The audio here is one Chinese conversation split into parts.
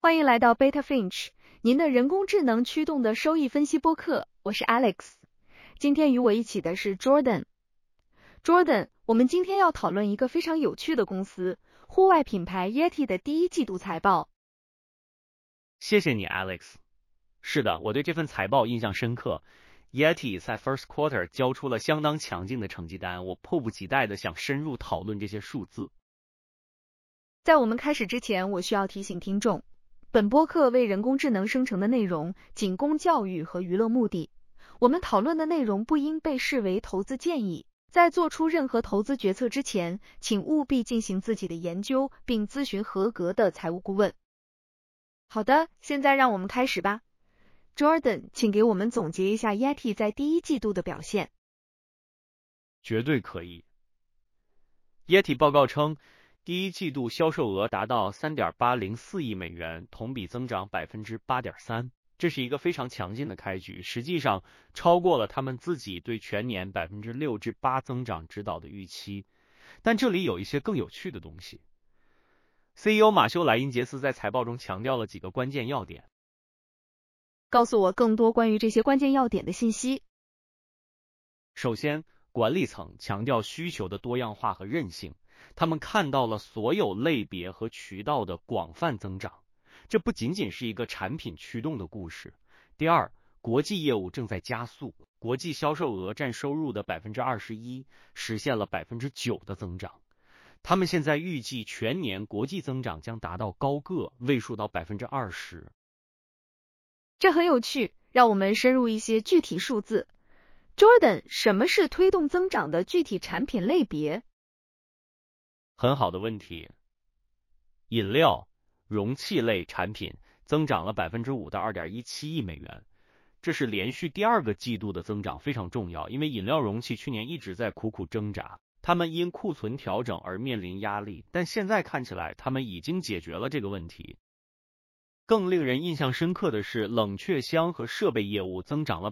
欢迎来到 Beta Finch， 您的人工智能驱动的收益分析播客，我是 Alex。今天与我一起的是 Jordan。Jordan， 我们今天要讨论一个非常有趣的公司——户外品牌 Yeti 的第一季度财报。 谢谢你 Alex。是的，我对这份财报印象深刻。Yeti 在 First Quarter 交出了相当强劲的成绩单，我迫不及待的想深入讨论这些数字。 在我们开始之前，我需要提醒听众，本播客为人工智能生成的内容仅供教育和娱乐目的，我们讨论的内容不应被视为投资建议。在做出任何投资决策之前，请务必进行自己的研究，并咨询合格的财务顾问。好的，现在让我们开始吧。Jordan， 请给我们总结一下 Yeti 在第一季度的表现。 绝对可以。Yeti 报告称，第一季度销售额达到 3.804 亿美元，同比增长 8.3%， 这是一个非常强劲的开局，实际上超过了他们自己对全年 6%至8% 增长指导的预期。但这里有一些更有趣的东西。CEO 马修莱因杰斯在财报中强调了几个关键要点。 告诉我更多关于这些关键要点的信息。 首先，管理层强调需求的多样化和韧性，他们看到了所有类别和渠道的广泛增长，这不仅仅是一个产品驱动的故事。第二，国际业务正在加速，国际销售额占收入的 21%， 实现了 9% 的增长。他们现在预计全年国际增长将达到高个位数到 20%。 这很有趣，让我们深入一些具体数字。Jordan， 什么是推动增长的具体产品类别？ 很好的问题。饮料、容器类产品增长了 5% 到 2.17 亿美元，这是连续第二个季度的增长，非常重要，因为饮料容器去年一直在苦苦挣扎，他们因库存调整而面临压力，但现在看起来他们已经解决了这个问题。更令人印象深刻的是，冷却箱和设备业务增长了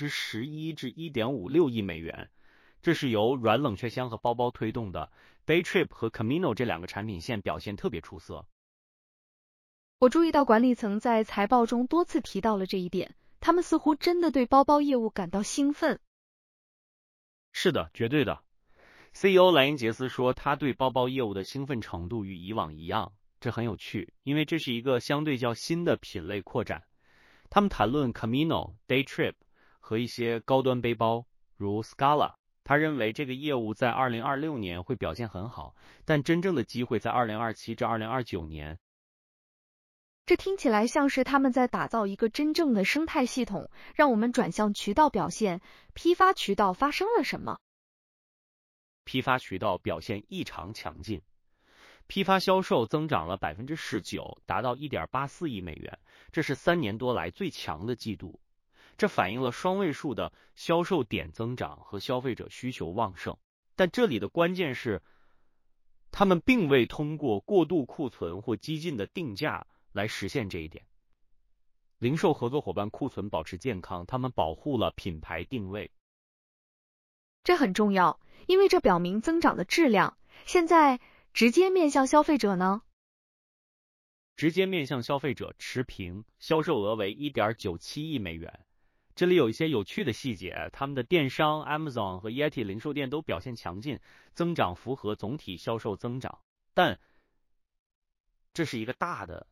11% 至 1.56 亿美元，这是由软冷却箱和包包推动的。Daytrip 和 Camino 这两个产品线表现特别出色。 我注意到管理层在财报中多次提到了这一点，他们似乎真的对包包业务感到兴奋。 是的，绝对的。CEO 莱因杰斯说，他对包包业务的兴奋程度与以往一样。这很有趣，因为这是一个相对较新的品类扩展。他们谈论 Camino、Daytrip 和一些高端背包，如 Scala。他认为这个业务在2026年会表现很好，但真正的机会在2027至2029年。 这听起来像是他们在打造一个真正的生态系统。让我们转向渠道表现，批发渠道发生了什么？ 批发渠道表现异常强劲。批发销售增长了 19%， 达到 1.84 亿美元，这是3年多来最强的季度。这反映了双位数的销售点增长和消费者需求旺盛。但这里的关键是，他们并未通过过度库存或激进的定价来实现这一点。零售合作伙伴库存保持健康，他们保护了品牌定位。 这很重要，因为这表明增长的质量。现在直接面向消费者呢？ 直接面向消费者持平，销售额为 1.97 亿美元。这里有一些有趣的细节，他们的电商 Amazon 和 Yeti 零售店都表现强劲，增长符合总体销售增长。但这是一个大的，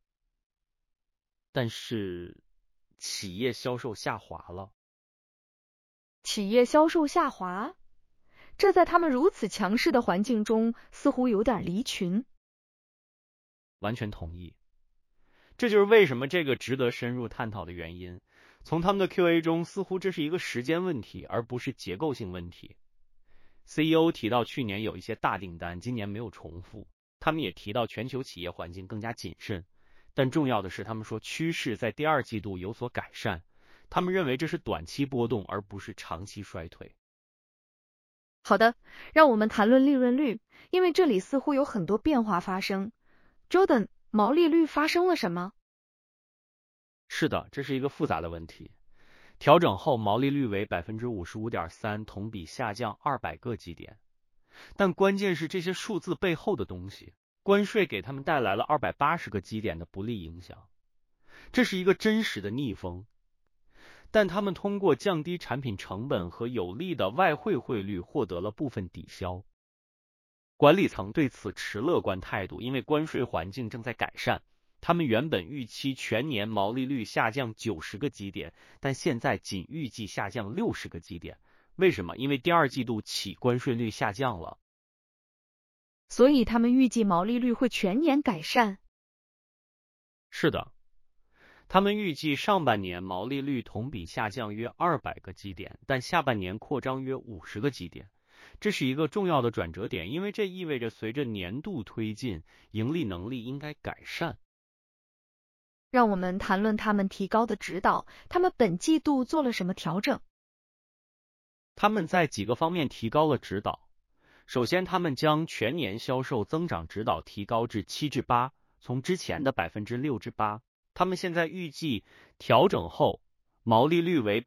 但是企业销售下滑了。 企业销售下滑？这在他们如此强势的环境中似乎有点离群。 完全同意，这就是为什么这个值得深入探讨的原因。从他们的 QA 中，似乎这是一个时间问题，而不是结构性问题。CEO 提到去年有一些大订单，今年没有重复。他们也提到全球企业环境更加谨慎，但重要的是，他们说趋势在第二季度有所改善。他们认为这是短期波动，而不是长期衰退。 好的，让我们谈论利润率，因为这里似乎有很多变化发生。Jordan， 毛利率发生了什么？ 是的，这是一个复杂的问题。调整后毛利率为 55.3%， 同比下降200个基点。但关键是这些数字背后的东西。 关税给他们带来了280个基点的不利影响，这是一个真实的逆风。但他们通过降低产品成本和有利的外汇汇率获得了部分抵消。管理层对此持乐观态度，因为关税环境正在改善。他们原本预期全年毛利率下降90个基点，但现在仅预计下降60个基点。为什么？因为第二季度起关税率下降了。 所以他们预计毛利率会全年改善。 是的，他们预计上半年毛利率同比下降约200个基点，但下半年扩张约50个基点。这是一个重要的转折点，因为这意味着随着年度推进，盈利能力应该改善。 让我们谈论他们提高的指导，他们本季度做了什么调整？ 他们在几个方面提高了指导。首先，他们将全年销售增长指导提高至7至8，从之前的6%至8%。他们现在预计调整后毛利率为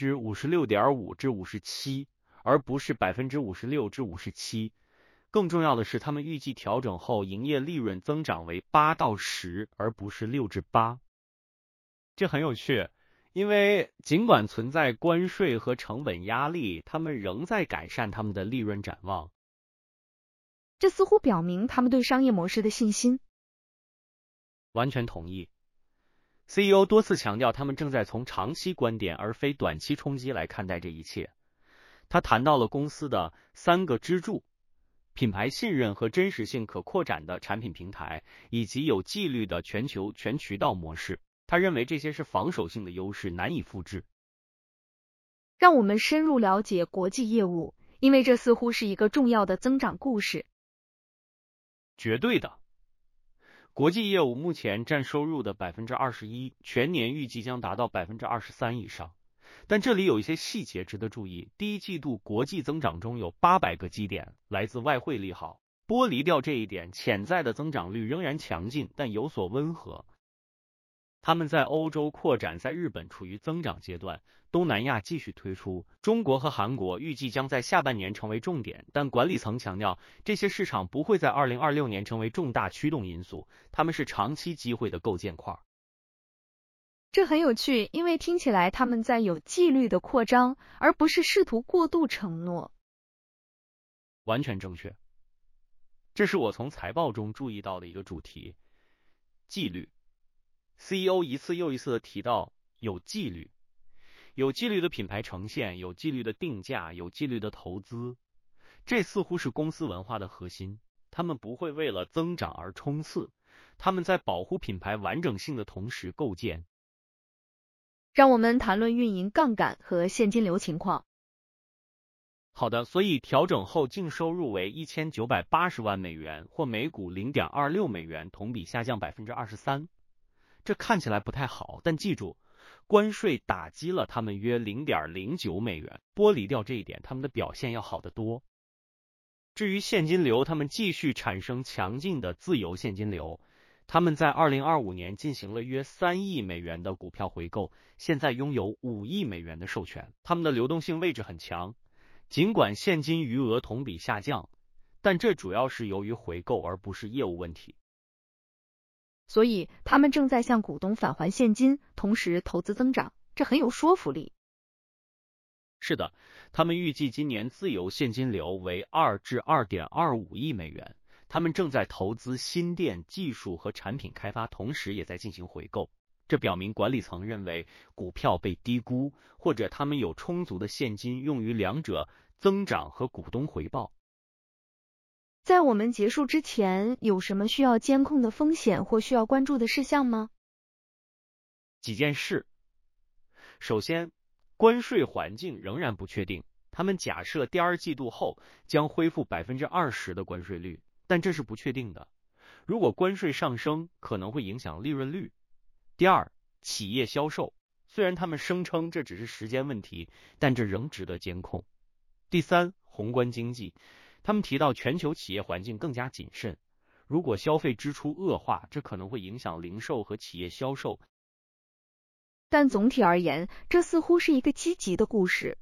56.5%至57%，而不是56%至57%。更重要的是，他们预计调整后营业利润增长为8到10，而不是6至8。这很有趣，因为尽管存在关税和成本压力，他们仍在改善他们的利润展望。 这似乎表明他们对商业模式的信心。 完全同意。CEO 多次强调，他们正在从长期观点而非短期冲击来看待这一切。他谈到了公司的3个支柱：品牌信任和真实性可扩展的产品平台，以及有纪律的全渠道模式。他认为这些是防守性的优势，难以复制。 让我们深入了解国际业务，因为这似乎是一个重要的增长故事。 绝对的。国际业务目前占收入的 21%， 全年预计将达到 23% 以上。但这里有一些细节值得注意。第一季度国际增长中有800个基点来自外汇利好，剥离掉这一点，潜在的增长率仍然强劲，但有所温和。他们在欧洲扩展，在日本处于增长阶段，东南亚继续推出，中国和韩国预计将在下半年成为重点，但管理层强调，这些市场不会在2026年成为重大驱动因素，他们是长期机会的构建块。 这很有趣，因为听起来他们在有纪律的扩张，而不是试图过度承诺。 完全正确。这是我从财报中注意到的一个主题：纪律。CEO 一次又一次的提到有纪律，有纪律的品牌呈现，有纪律的定价，有纪律的投资，这似乎是公司文化的核心。他们不会为了增长而冲刺，他们在保护品牌完整性的同时构建。 让我们谈论运营杠杆和现金流情况。 好的，所以调整后净收入为1980万美元，或每股0.26美元，同比下降 23%。这看起来不太好，但记住，关税打击了他们约 0.09美元，剥离掉这一点，他们的表现要好得多。至于现金流，他们继续产生强劲的自由现金流。他们在2025年进行了约3亿美元的股票回购，现在拥有5亿美元的授权。他们的流动性位置很强，尽管现金余额同比下降，但这主要是由于回购而不是业务问题。 所以他们正在向股东返还现金，同时投资增长，这很有说服力。 是的，他们预计今年自由现金流为2至2.25亿美元。他们正在投资新店、技术和产品开发，同时也在进行回购。这表明管理层认为股票被低估，或者他们有充足的现金用于两者增长和股东回报。 在我们结束之前，有什么需要监控的风险或需要关注的事项吗？ 几件事。首先，关税环境仍然不确定，他们假设第二季度后将恢复 20% 的关税率，但这是不确定的。如果关税上升，可能会影响利润率。第二，企业销售，虽然他们声称这只是时间问题，但这仍值得监控。第三，宏观经济，他们提到全球企业环境更加谨慎，如果消费支出恶化，这可能会影响零售和企业销售。 但总体而言，这似乎是一个积极的故事。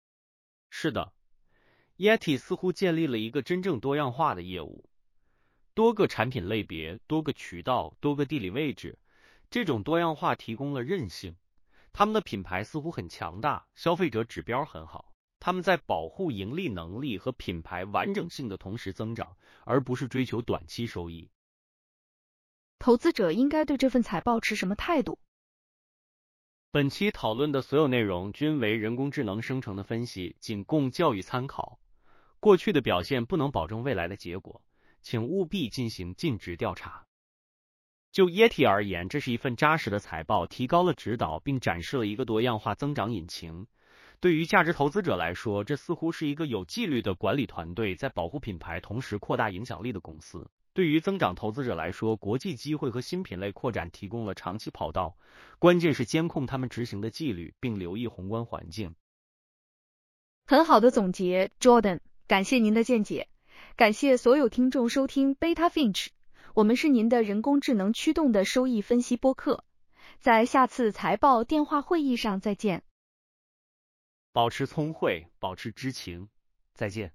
是的，Yeti 似乎建立了一个真正多样化的业务。 多个产品类别、多个渠道、多个地理位置，这种多样化提供了韧性。他们的品牌似乎很强大，消费者指标很好，他们在保护盈利能力和品牌完整性的同时增长，而不是追求短期收益。 投资者应该对这份财报持什么态度？ 本期讨论的所有内容均为人工智能生成的分析，仅供教育参考。过去的表现不能保证未来的结果，请务必进行尽职调查。就 Yeti 而言，这是一份扎实的财报，提高了指导，并展示了一个多样化增长引擎。对于价值投资者来说，这似乎是一个有纪律的管理团队在保护品牌同时扩大影响力的公司。对于增长投资者来说，国际机会和新品类扩展提供了长期跑道，关键是监控他们执行的纪律，并留意宏观环境。 很好的总结 ，Jordan， 感谢您的见解，感谢所有听众收听 Beta Finch， 我们是您的人工智能驱动的收益分析播客，在下次财报电话会议上再见。 保持聪慧，保持知情，再见。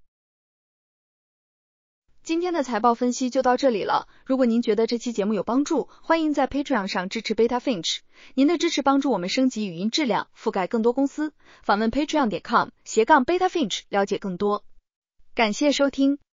今天的财报分析就到这里了。如果您觉得这期节目有帮助，欢迎在 Patreon 上支持 Beta Finch。您的支持帮助我们升级语音质量，覆盖更多公司。访问 patreon.com/Beta Finch 了解更多。感谢收听。